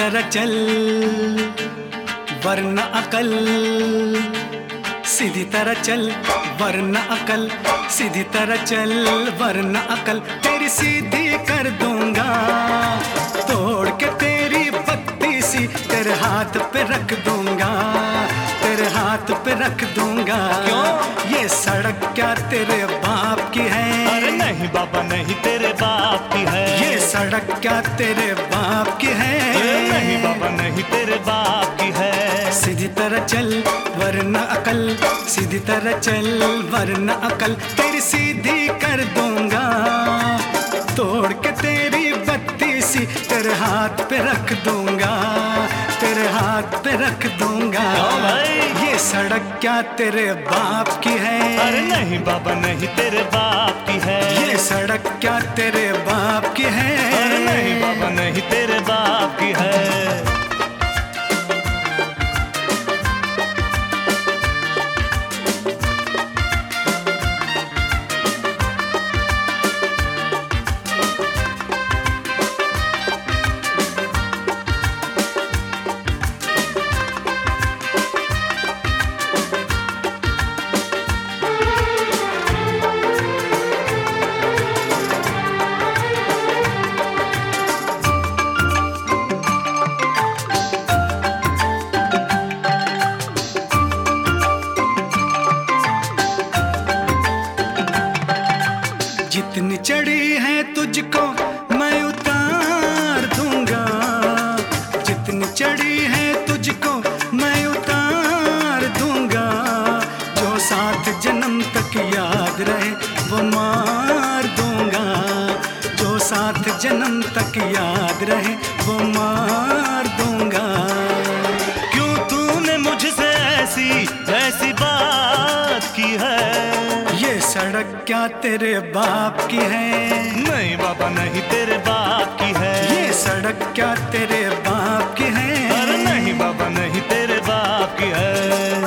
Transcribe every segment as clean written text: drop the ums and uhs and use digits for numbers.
तरह चल वरना अकल, सीधी तरह चल वरना अकल, सीधी तरह चल वरना अकल। तेरी सीधी कर दूंगा तोड़ के तेरी बत्ती सी, तेरे हाथ पे रख दूंगा, तेरे हाथ पे रख दूंगा। क्यों? ये सड़क क्या तेरे बाप की है? अरे नहीं बाबा नहीं, तेरे बाप की है। ये सड़क क्या तेरे बाप की है? अरे नहीं बाबा नहीं, तेरे बाप की है। सीधी तरह चल वरना अकल, सीधी तरह चल वरना अकल। तेरी सीधी कर दूंगा तोड़ के तेरी बत्ती सी, तेरे हाथ पे रख दूंगा, तेरे हाथ पे रख दूंगा। ये सड़क क्या तेरे बाप की है? अरे नहीं बाबा नहीं, तेरे बाप की है। ये सड़क क्या तेरे बाप की है? अरे नहीं बाबा नहीं, तेरे बाप की है। जितनी चढ़ी है तुझको मैं उतार दूंगा, जितनी चढ़ी है तुझको मैं उतार दूंगा। जो 7 जन्म तक याद रहे वो मार दूंगा, जो 7 जन्म तक याद रहे वो मार दूंगा। क्यों तूने मुझसे ऐसी ऐसी बात की है? ये सड़क क्या तेरे बाप की है? नहीं बाबा नहीं, तेरे बाप की है। ये सड़क क्या तेरे बाप की है? अरे नहीं बाबा नहीं, तेरे बाप की है।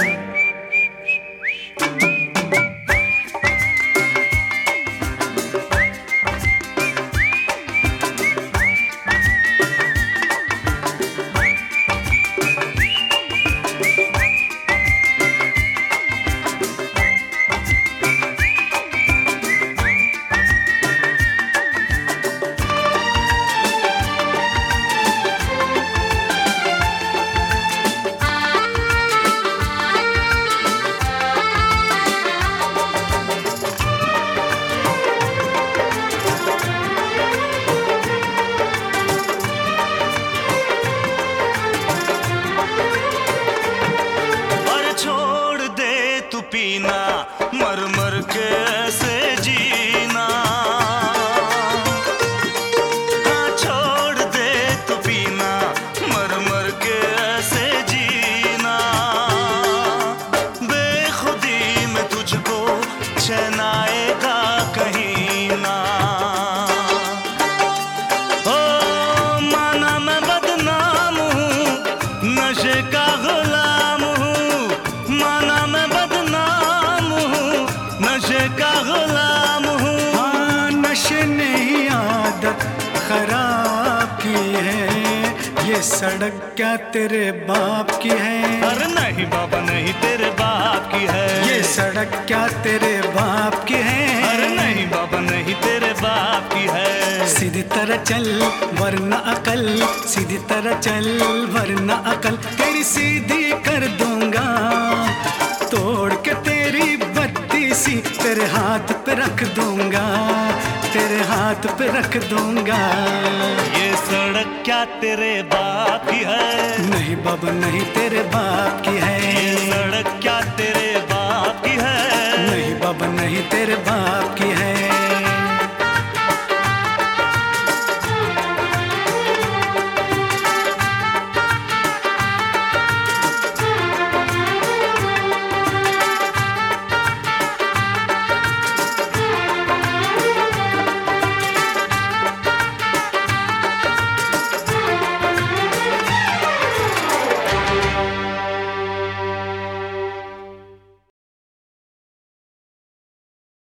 पीना मर मर के ऐसे जीना, हाँ छोड़ दे तू पीना मर मर के ऐसे जीना। बेखुदी में तुझको चैन आएगा कहीं ना। ओ माना मैं बदनाम हूँ, नशे का गुलाम हूँ, माना मैं नशे का गुलाम हूँ। हाँ नशे ने ही आदत खराब की है। ये सड़क क्या तेरे बाप की है? अरे नहीं बाबा नहीं, तेरे बाप की है। ये सड़क क्या तेरे बाप की है? अरे नहीं बाबा नहीं, तेरे बाप की है। सीधी तरह चल वरना अकल, सीधी तरह चल वरना अकल। तेरी सीधी कर दूंगा तोड़ के तेरी बत्ती सी, तेरे हाथ पे रख दूंगा, तेरे हाथ पे रख दूंगा। ये सड़क क्या तेरे बाप की है? नहीं बाबा नहीं, तेरे बाप की है। ये सड़क क्या तेरे बाप की है? नहीं बाबा नहीं, तेरे बाप की है।